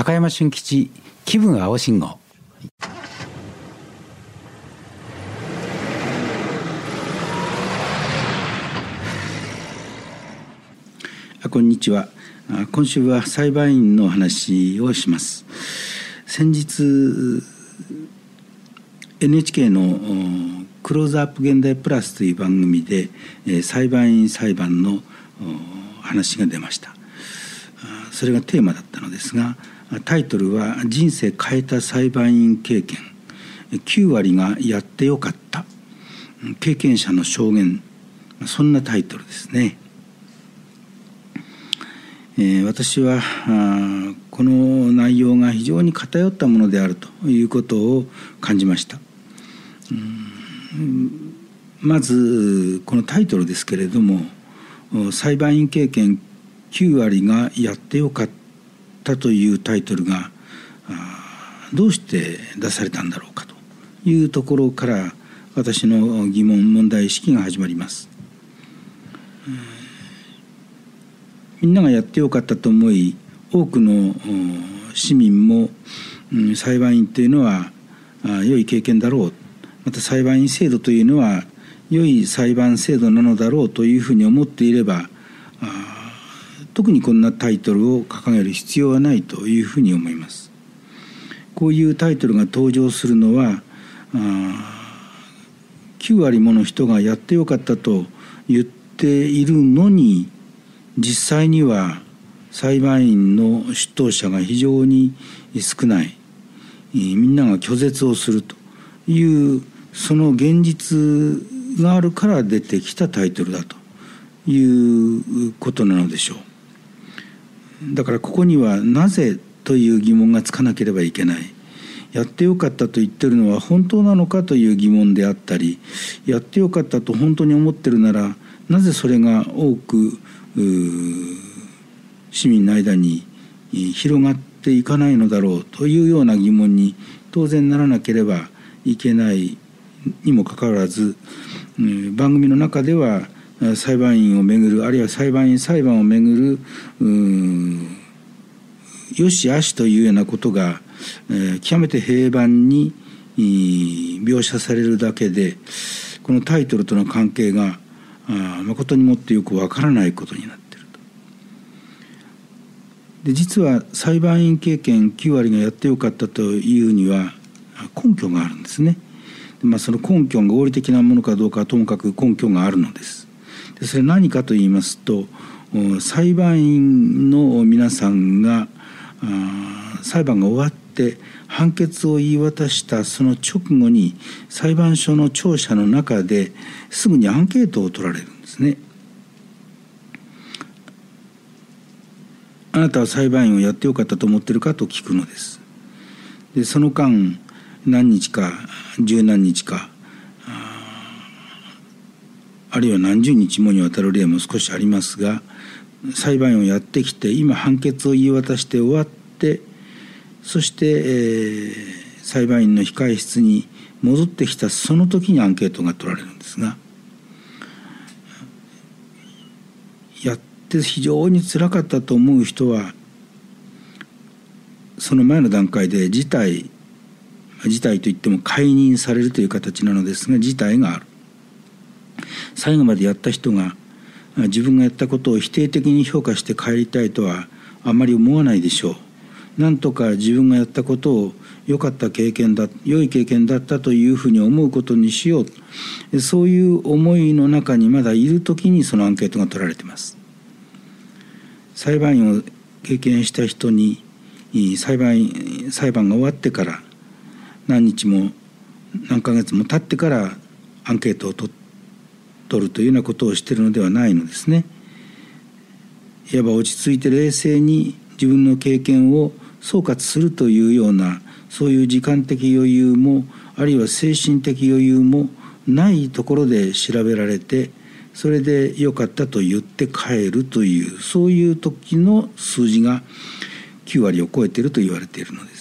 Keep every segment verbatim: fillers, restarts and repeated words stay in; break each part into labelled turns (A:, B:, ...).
A: 高山俊吉気分青信号。こんにちは。今週は裁判員の話をします。先日 エヌエイチケー のクローズアップ現代プラスという番組で裁判員裁判の話が出ました。それがテーマだったのですが、タイトルは人生変えた裁判員経験きゅうわりがやってよかった経験者の証言、そんなタイトルですね。えー、私はあこの内容が非常に偏ったものであるということを感じました。うんまずこのタイトルですけれども、裁判員経験きゅうわりがやってよかったというタイトルがどうして出されたんだろうかというところから私の疑問問題意識が始まります。みんながやってよかったと思い、多くの市民も、うん、裁判員というのは良い経験だろう、また裁判員制度というのは良い裁判制度なのだろうというふうに思っていれば、特にこんなタイトルを掲げる必要はないというふうに思います。こういうタイトルが登場するのは、きゅうわりもの人がやってよかったと言っているのに、実際には裁判員の出頭者が非常に少ない、みんなが拒絶をするというその現実があるから出てきたタイトルだということなのでしょう。だからここにはなぜという疑問がつかなければいけない。やってよかったと言ってるのは本当なのかという疑問であったり、やってよかったと本当に思ってるならなぜそれが多く市民の間に広がっていかないのだろうというような疑問に当然ならなければいけないにもかかわらず、番組の中では裁判員をめぐる、あるいは裁判員裁判をめぐるよしあしというようなことが極めて平板に描写されるだけで、このタイトルとの関係が誠にもってよくわからないことになっていると。で、実は裁判員経験きゅうわりがやってよかったというには根拠があるんですね。で、まあ、その根拠が合理的なものかどうかはともかく根拠があるのです。で、それ何かと言いますと、裁判員の皆さんが裁判が終わって判決を言い渡したその直後に裁判所の聴者の中ですぐにアンケートを取られるんですね。あなたは裁判員をやってよかったと思っているかと聞くのです。で、その間何日か十何日か あ, あるいは何十日もにわたる例も少しありますが、裁判員をやってきて今判決を言い渡して終わって、そして、えー、裁判員の控室に戻ってきたその時にアンケートが取られるんですが、やって非常につらかったと思う人はその前の段階で事態事態といっても解任されるという形なのですが、事態がある。最後までやった人が自分がやったことを否定的に評価して帰りたいとはあまり思わないでしょう。なんとか自分がやったことを良かった経験だ、良い経験だったというふうに思うことにしよう、そういう思いの中にまだいるときにそのアンケートが取られています。裁判員を経験した人に裁判員裁判が終わってから何日も何ヶ月も経ってからアンケートを取取るというようなことをしているのではないのですね。いわば落ち着いて冷静に自分の経験を総括するというような、そういう時間的余裕もあるいは精神的余裕もないところで調べられて、それで良かったと言って帰るという、そういう時の数字がきゅうわりを超えていると言われているのです。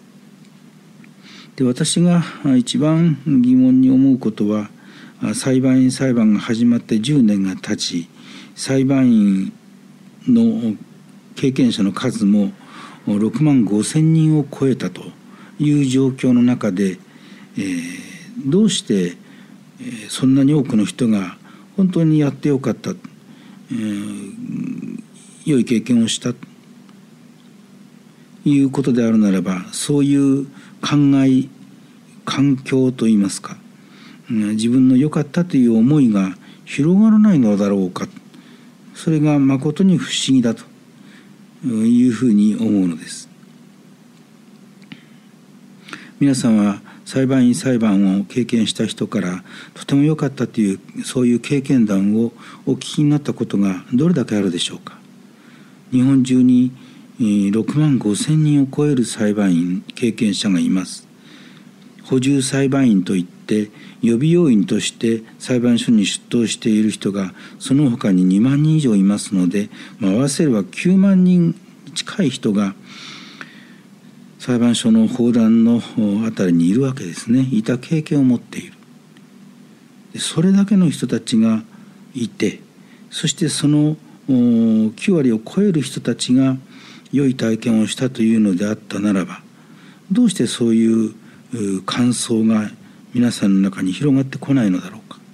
A: で、私が一番疑問に思うことは、裁判員裁判が始まってじゅうねんが経ち、裁判員の経験者の数もろくまんごせんにんを超えたという状況の中で、えー、どうして、えー、そんなに多くの人が本当にやってよかった、えー、良い経験をしたということであるならば、そういう考え環境といいますか、自分の良かったという思いが広がらないのだろうか、それがまことに不思議だというふうに思うのです。皆さんは裁判員裁判を経験した人からとても良かったというそういう経験談をお聞きになったことがどれだけあるでしょうか。日本中にろくまんごせんにんを超える裁判員経験者がいます。補充裁判員といって予備要員として裁判所に出頭している人がその他ににまんにん以上いますので、まあ、合わせればきゅうまんにん近い人が裁判所の法壇のあたりにいるわけですね。いた経験を持っている。それだけの人たちがいて、そしてそのきゅうわりを超える人たちが良い体験をしたというのであったならば、どうしてそういう感想が皆さんの中に広がってこないのだろうか。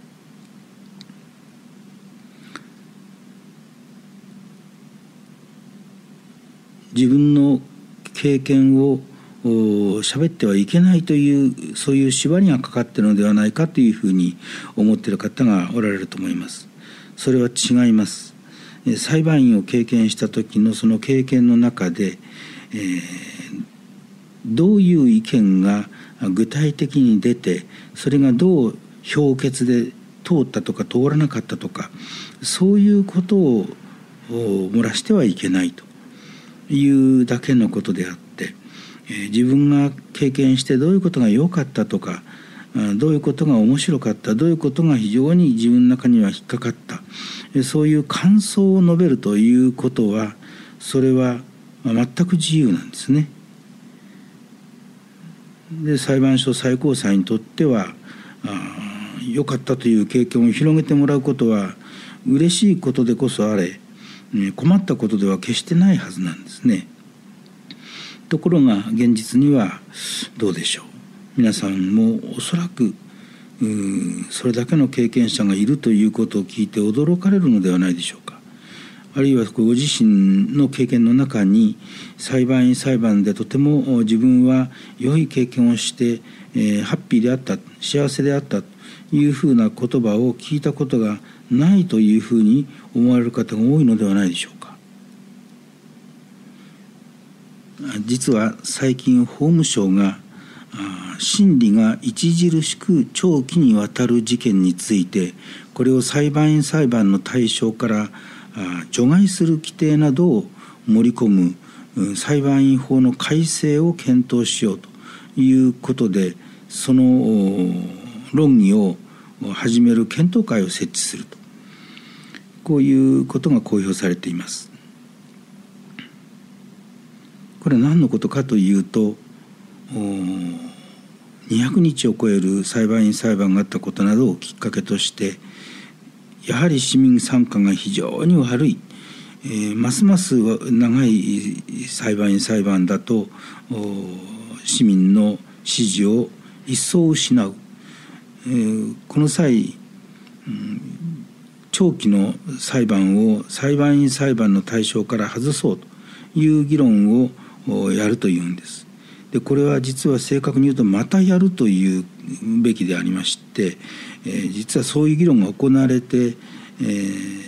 A: 自分の経験を喋ってはいけないというそういう縛りがかかっているのではないかというふうに思っている方がおられると思います。それは違います。裁判員を経験した時のその経験の中で、えー、どういう意見が具体的に出て、それがどう評決で通ったとか通らなかったとか、そういうことを漏らしてはいけないというだけのことであって、自分が経験してどういうことが良かったとか、どういうことが面白かった、どういうことが非常に自分の中には引っかかった、そういう感想を述べるということは、それは全く自由なんですね。で、裁判所最高裁にとっては良かったという経験を広げてもらうことは嬉しいことでこそあれ、困ったことでは決してないはずなんですね。ところが現実にはどうでしょう。皆さんもおそらくそれだけの経験者がいるということを聞いて驚かれるのではないでしょうか。あるいはご自身の経験の中に裁判員裁判でとても自分は良い経験をして、えー、ハッピーであった、幸せであったというふうな言葉を聞いたことがないというふうに思われる方が多いのではないでしょうか。実は最近法務省が審理が著しく長期にわたる事件について、これを裁判員裁判の対象から除外する規定などを盛り込む裁判員法の改正を検討しようということで、その論議を始める検討会を設置すると、こういうことが公表されています。これは何のことかというと、にひゃくにちを超える裁判員裁判があったことなどをきっかけとして、やはり市民参加が非常に悪い、えー、ますます長い裁判員裁判だと市民の支持を一層失う、えー、この際、うん、長期の裁判を裁判員裁判の対象から外そうという議論をやるというんです。で、これは実は正確に言うとまたやるというべきでありまして、えー、実はそういう議論が行われて、えー、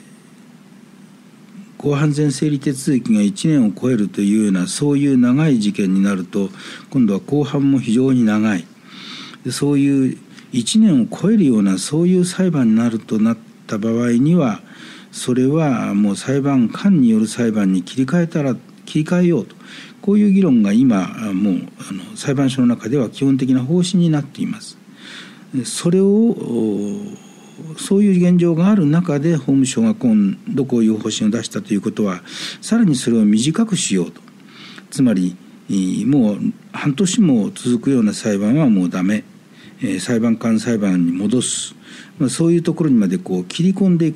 A: 公判前整理手続きがいちねんを超えるというようなそういう長い事件になると、今度は公判も非常に長い、でそういういちねんを超えるようなそういう裁判になるとなった場合には、それはもう裁判官による裁判に切り替えたら切り替えようと、こういう議論が今もうあの裁判所の中では基本的な方針になっています。それをそういう現状がある中で法務省が今度こういう方針を出したということは、さらにそれを短くしようと、つまりもう半年も続くような裁判はもうダメ、裁判官裁判に戻す、そういうところにまでこう切り込んでいこう、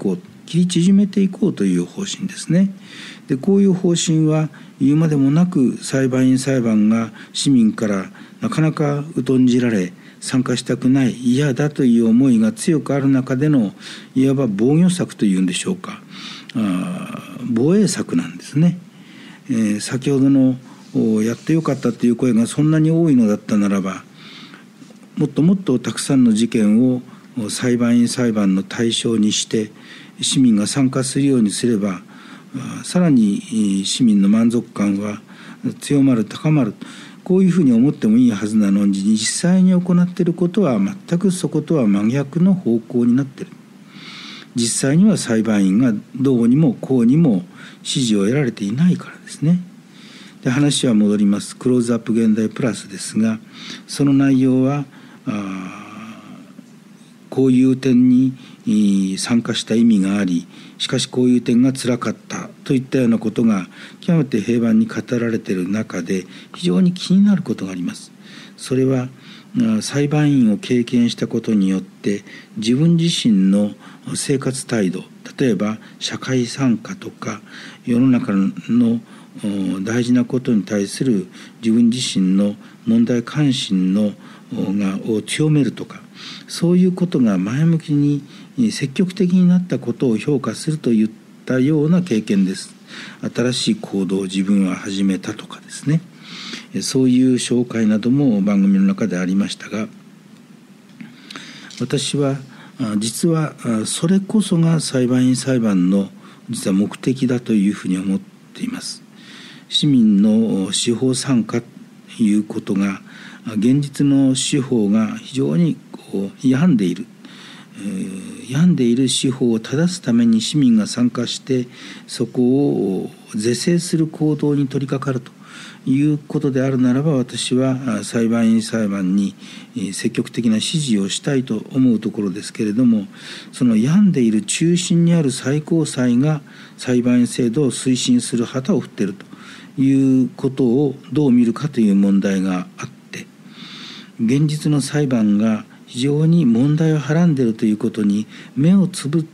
A: 切り縮めていこうという方針ですね。でこういう方針は言うまでもなく裁判員裁判が市民からなかなか疎んじられ参加したくない嫌だという思いが強くある中でのいわば防御策というんでしょうか、あ防衛策なんですね。えー、先ほどのやってよかったという声がそんなに多いのだったならばもっともっとたくさんの事件を裁判員裁判の対象にして市民が参加するようにすればさらに市民の満足感は強まる高まる、こういうふうに思ってもいいはずなのに実際に行っていることは全くそことは真逆の方向になっている。実際には裁判員がどうにもこうにも支持を得られていないからですね。で話は戻ります。クローズアップ現代プラスですが、その内容はあこういう点に参加した意味があり、しかしこういう点がつらかったといったようなことが極めて平板に語られている中で非常に気になることがあります。それは裁判員を経験したことによって自分自身の生活態度、例えば社会参加とか世の中の大事なことに対する自分自身の問題関心のがを強めるとか、そういうことが前向きに積極的になったことを評価するといったような経験です。新しい行動を自分は始めたとかですね、そういう紹介なども番組の中でありましたが、私は実はそれこそが裁判員裁判の実は目的だというふうに思っています。市民の司法参加ということが現実の司法が非常にこう病んでいる、えー、病んでいる司法を正すために市民が参加してそこを是正する行動に取り掛かるということであるならば、私は裁判員裁判に積極的な支持をしたいと思うところですけれども、その病んでいる中心にある最高裁が裁判員制度を推進する旗を振っているということをどう見るかという問題があって、現実の裁判が非常に問題をはらんでいるということに目をつぶって、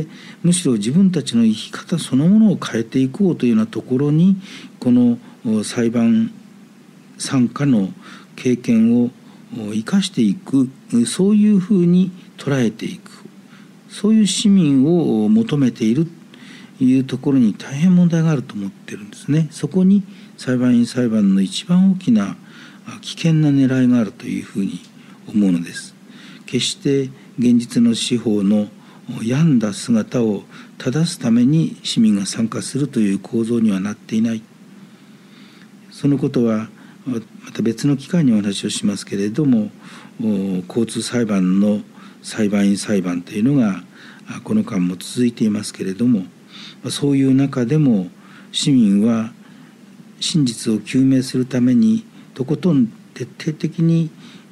A: むしろ自分たちの生き方そのものを変えていこうというようなところにこの裁判参加の経験を生かしていく、そういうふうに捉えていく、そういう市民を求めているというところに大変問題があると思ってるんですね。そこに裁判員裁判の一番大きな危険な狙いがあるというふうに思うのです。決して現実の司法の病んだ姿を正すために市民が参加するという構造にはなっていない。そのことはまた別の機会にお話をしますけれども、交通裁判の裁判員裁判というのがこの間も続いていますけれども、そういう中でも市民は真実を究明するためにとことん徹底的に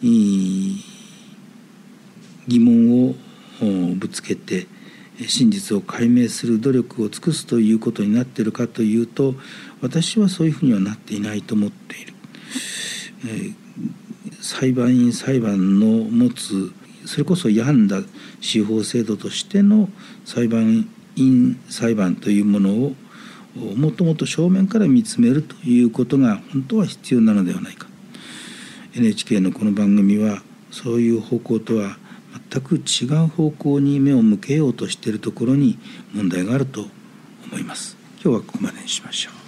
A: 疑問をぶつけて真実を解明する努力を尽くすということになっているかというと、私はそういうふうにはなっていないと思っている。えー、裁判員裁判の持つそれこそ病んだ司法制度としての裁判員裁判というものをもっともっと正面から見つめるということが本当は必要なのではないか。 エヌエイチケー のこの番組はそういう方向とは全く違う方向に目を向けようとしているところに問題があると思います。今日はここまでにしましょう。